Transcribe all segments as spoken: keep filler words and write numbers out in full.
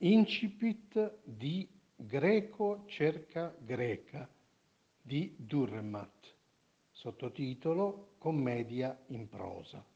Incipit di Greco cerca Greca di Dürrenmatt, sottotitolo Commedia in prosa.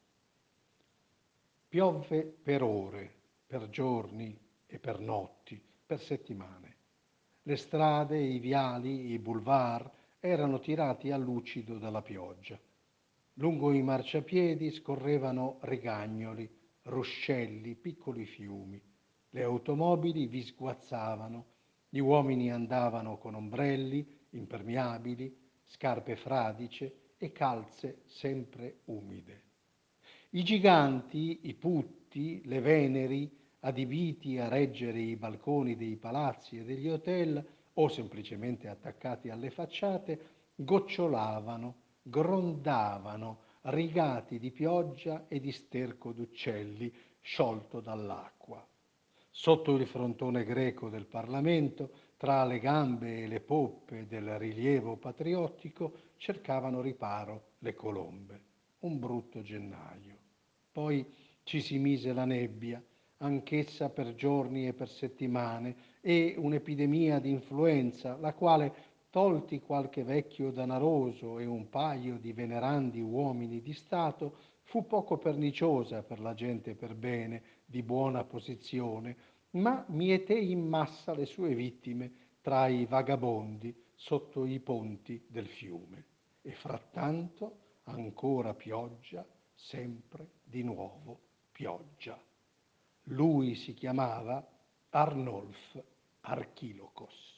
Piovve per ore, per giorni e per notti, per settimane. Le strade, i viali, i boulevard erano tirati a lucido dalla pioggia. Lungo i marciapiedi scorrevano rigagnoli, ruscelli, piccoli fiumi. Le automobili vi sguazzavano, gli uomini andavano con ombrelli, impermeabili, scarpe fradicie e calze sempre umide. I giganti, i putti, le veneri, adibiti a reggere i balconi dei palazzi e degli hotel o semplicemente attaccati alle facciate, gocciolavano, grondavano, rigati di pioggia e di sterco d'uccelli sciolto dall'acqua. Sotto il frontone greco del Parlamento, tra le gambe e le poppe del rilievo patriottico, cercavano riparo le colombe. Un brutto gennaio. Poi ci si mise la nebbia, anch'essa per giorni e per settimane, e un'epidemia di influenza, la quale, tolti qualche vecchio danaroso e un paio di venerandi uomini di Stato, fu poco perniciosa per la gente per bene, di buona posizione, ma mieté in massa le sue vittime tra i vagabondi sotto i ponti del fiume. E frattanto ancora pioggia, sempre di nuovo pioggia. Lui si chiamava Arnolf Archilokos.